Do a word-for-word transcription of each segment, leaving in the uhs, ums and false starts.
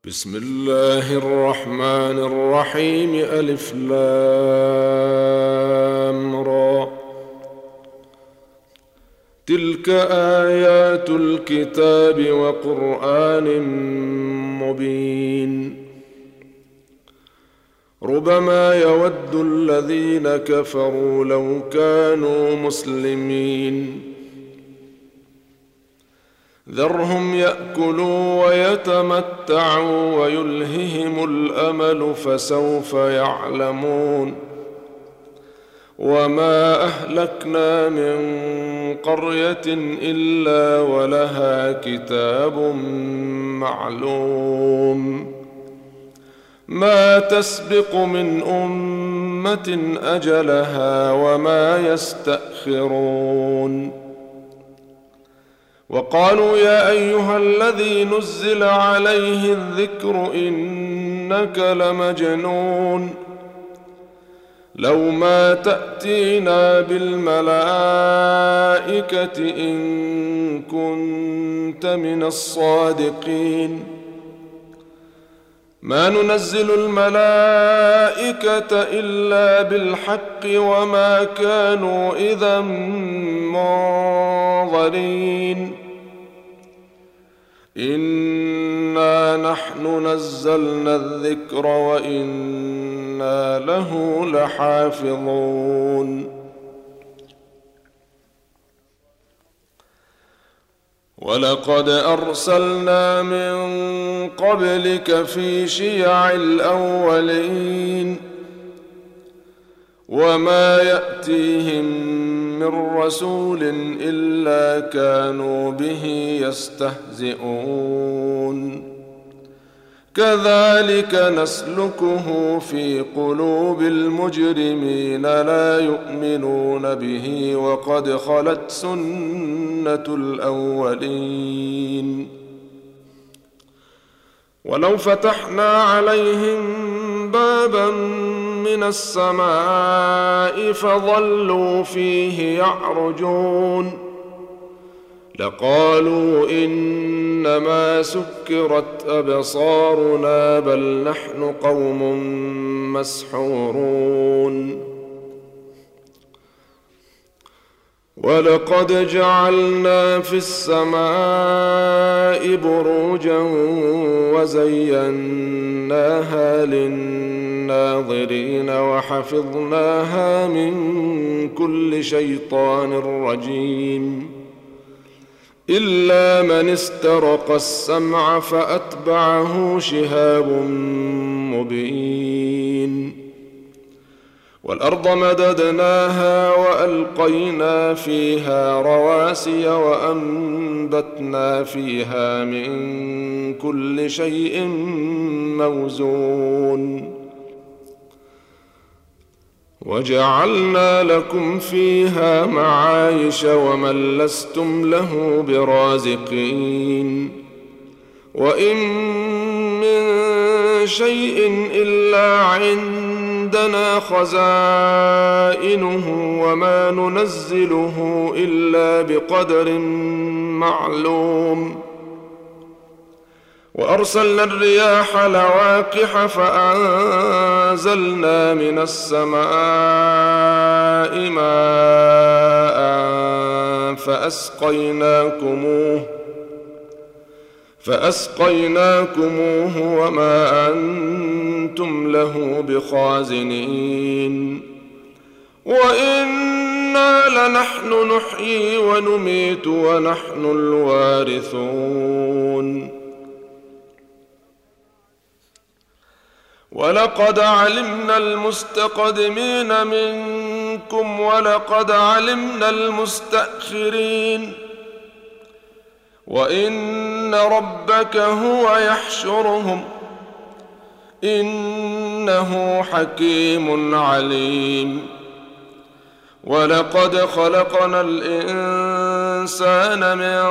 بسم الله الرحمن الرحيم. ألف لام را. تلك آيات الكتاب وقرآن مبين. ربما يود الذين كفروا لو كانوا مسلمين. ذرهم يأكلوا ويتمتعوا ويلههم الأمل فسوف يعلمون. وما أهلكنا من قرية إلا ولها كتاب معلوم ما تسبق من أمة أجلها وما يستأخرون. وقالوا يا أيها الذي نزل عليه الذكر إنك لمجنون لو ما تأتينا بالملائكة إن كنت من الصادقين. ما ننزل الملائكة إلا بالحق وما كانوا إذا منظرين. إنا نحن نزلنا الذكر وإنا له لحافظون. ولقد أرسلنا من قبلك في شيع الأولين وما يأتيهم من رسول إلا كانوا به يستهزئون. كذلك نسلكه في قلوب المجرمين لا يؤمنون به وقد خلت سنة الأولين. ولو فتحنا عليهم بابا من السماء فظلوا فيه يعرجون لقالوا إنما سكرت أبصارنا بل نحن قوم مسحورون. ولقد جعلنا في السماء بروجا وزيناها للناظرين وحفظناها من كل شيطان رجيم إلا من استرق السمع فأتبعه شهاب مبين. والأرض مددناها وألقينا فيها رواسي وأنبتنا فيها من كل شيء موزون. وجعلنا لكم فيها معايش ومن لستم له برازقين. وإن من شيء إلا عندنا خزائنه وما ننزله إلا بقدر معلوم. وأرسلنا الرياح لواقح فأنزلنا من السماء ماء فأسقيناكموه فأسقيناكموه وما أنتم له بخازنين. وإنا لنحن نحيي ونميت ونحن الوارثون. ولقد علمنا المستقدمين منكم ولقد علمنا المستأخرين وإن ربك هو يحشرهم إنه حكيم عليم. ولقد خلقنا الإنسان من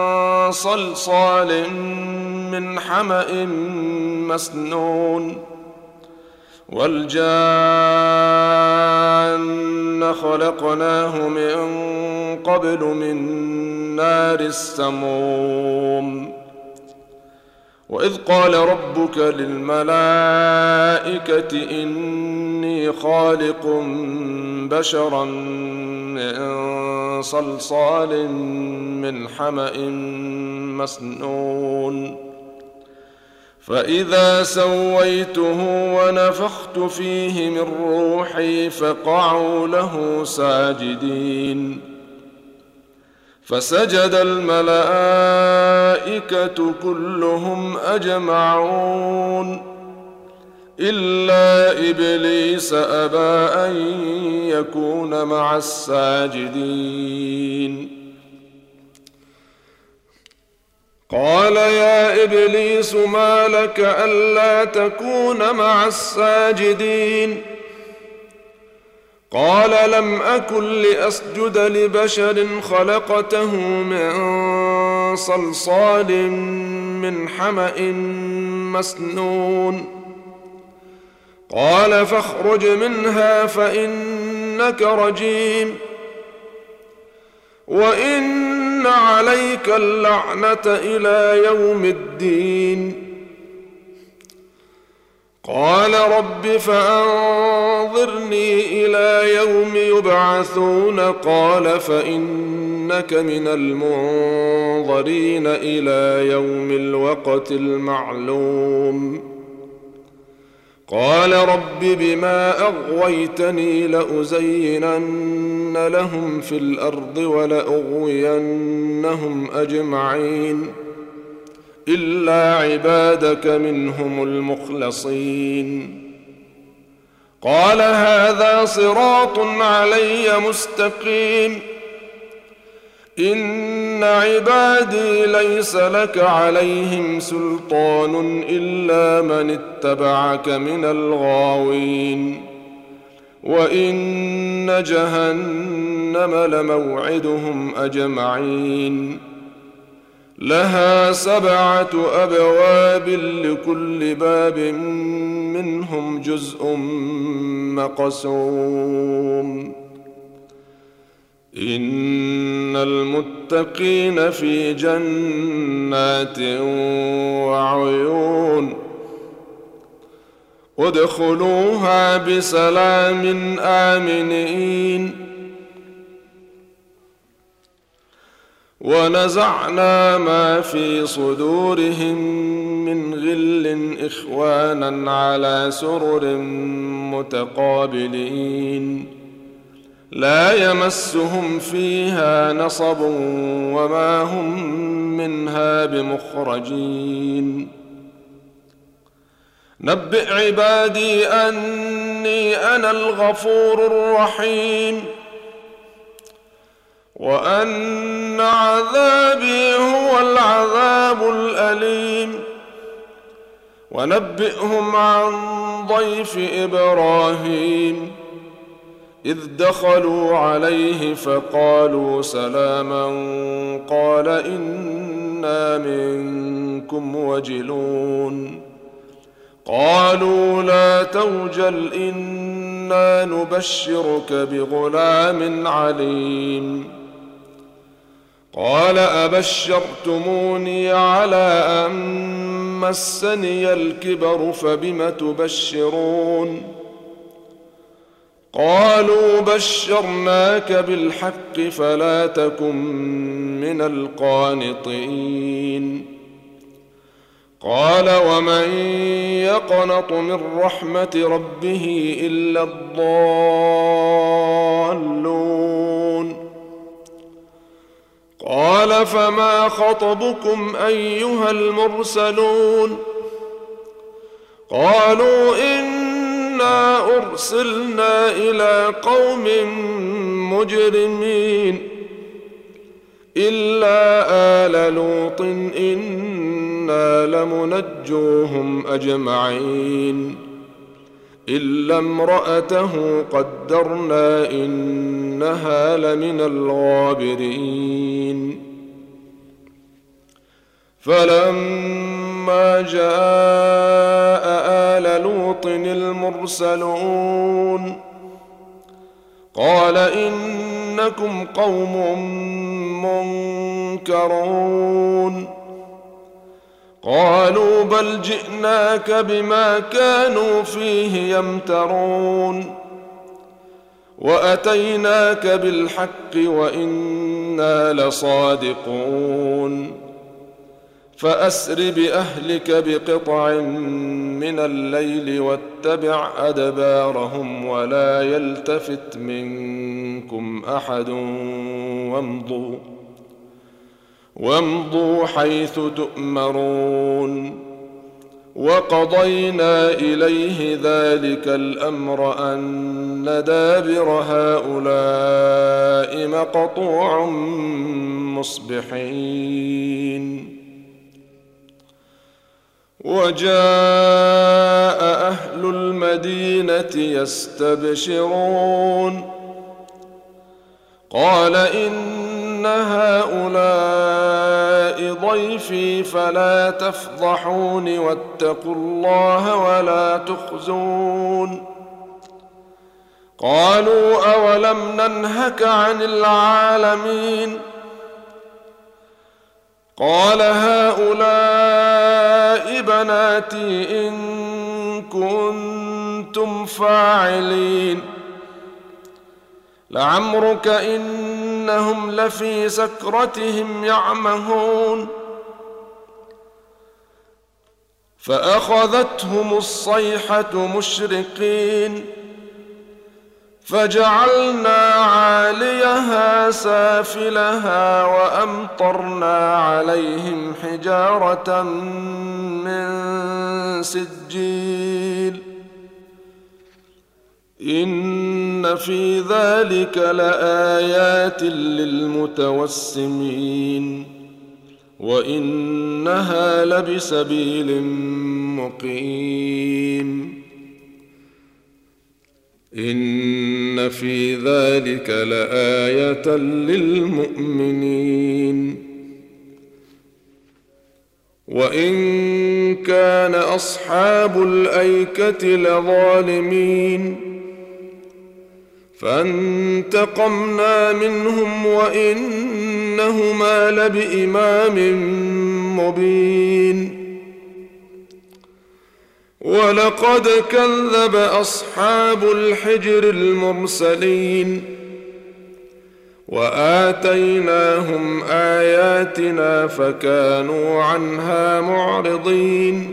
صلصال من حمأ مسنون. والجان خلقناه من قبل من نار السموم. وإذ قال ربك للملائكة إني خالق بشرا من صلصال من حمأ مسنون فإذا سويته ونفخت فيه من روحي فقعوا له ساجدين فسجد الملائكة كلهم أجمعون إلا إبليس أبى أن يكون مع الساجدين قال يا إبليس ما لك ألا تكون مع الساجدين قال لم أكن لأسجد لبشر خلقته من صلصال من حمأ مسنون قال فاخرج منها فإنك رجيم وإن عليك اللعنة إلى يوم الدين قال رب فأنظرني إلى يوم يبعثون قال فإنك من المنظرين إلى يوم الوقت المعلوم قال رب بما أغويتني لأزينن لهم في الأرض ولأغوينهم أجمعين إلا عبادك منهم المخلصين قال هذا صراط علي مستقيم إن عبادي ليس لك عليهم سلطان إلا من اتبعك من الغاوين وإن جهنم لموعدهم أجمعين لها سبعة أبواب لكل باب منهم جزء مقسوم إن المتقين في جنات وعيون ادخلوها بسلام آمنين ونزعنا ما في صدورهم من غل إخوانا على سرر متقابلين لا يمسهم فيها نصب وما هم منها بمخرجين نبئ عبادي أني أنا الغفور الرحيم وأن عذابي هو العذاب الأليم ونبئهم عن ضيف إبراهيم إذ دخلوا عليه فقالوا سلاما قال إنا منكم وجلون قالوا لا توجل إنا نبشرك بغلام عليم قال أبشرتموني على أن مسني الكبر فبم تبشرون قالوا بشرناك بالحق فلا تكن من القانطين قال ومن يقنط من رحمة ربه إلا الضالون قال فما خطبكم أيها المرسلون قالوا إنا أرسلنا إلى قوم مجرمين إلا آل لوط إنا لمنجوهم أجمعين إلا امرأته قدرنا إنها لمن الغابرين فلما جاء آل لوط المرسلون قال إنكم قوم منكرون قالوا بل جئناك بما كانوا فيه يمترون وأتيناك بالحق وإنا لصادقون فأسر بأهلك بقطع من الليل واتبع أدبارهم ولا يلتفت منكم أحد وامضوا وامضوا حيث تؤمرون وقضينا إليه ذلك الأمر أن دابر هؤلاء مقطوع مصبحين وجاء أهل المدينة يستبشرون قال إن هؤلاء ضيفي فلا تفضحون واتقوا الله ولا تخزون قالوا أولم ننهك عن العالمين قال هؤلاء بناتي إن كنتم فاعلين لعمرك إنهم لفي سكرتهم يعمهون فأخذتهم الصيحة مشرقين فجعلنا عاليها سافلها وأمطرنا عليهم حجارة من سجيل إن في ذلك لآيات للمتوسمين وإنها لبسبيل مقيم إن في ذلك لآية للمؤمنين وإن كان أصحاب الأيكة لظالمين فانتقمنا منهم وإنهما لبإمام مبين ولقد كذب أصحاب الحجر المرسلين وآتيناهم آياتنا فكانوا عنها معرضين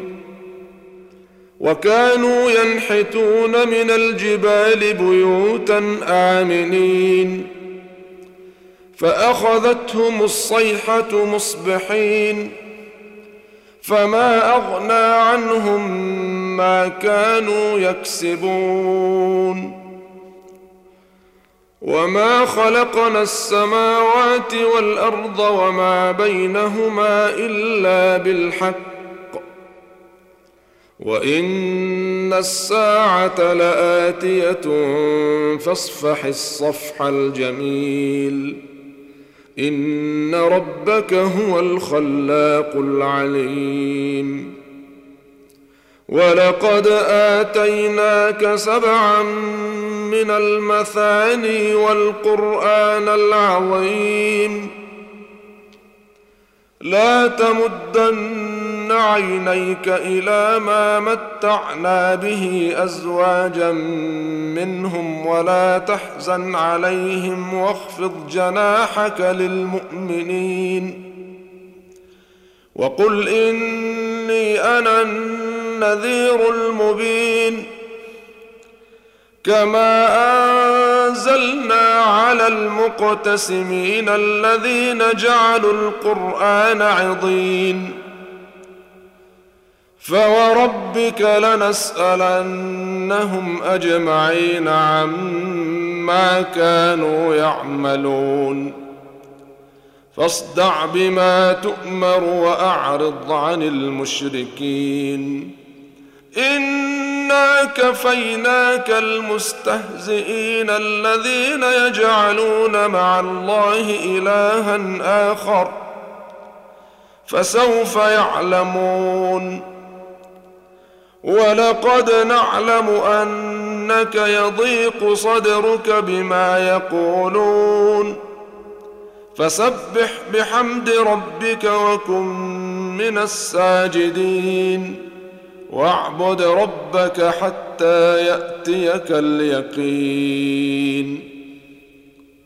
وكانوا ينحتون من الجبال بيوتا آمنين فأخذتهم الصيحة مصبحين فما أغنى عنهم ما كانوا يكسبون وما خلقنا السماوات والأرض وما بينهما إلا بالحق وإن الساعة لآتية فاصفح الصفح الجميل إن ربك هو الخلاق العليم ولقد آتيناك سبعا من المثاني والقرآن العظيم لا تمدن عينيك إلى ما متعنا به أزواجا منهم ولا تحزن عليهم واخفض جناحك للمؤمنين وقل إني أنا النذير المبين كما أنزلنا على المقتسمين الذين جعلوا القرآن عضين فوربك لنسألنهم أجمعين عما كانوا يعملون فاصدع بما تؤمر وأعرض عن المشركين إنا كفيناك المستهزئين الذين يجعلون مع الله إلها آخر فسوف يعلمون ولقد نعلم أنك يضيق صدرك بما يقولون فسبح بحمد ربك وكن من الساجدين واعبد ربك حتى يأتيك اليقين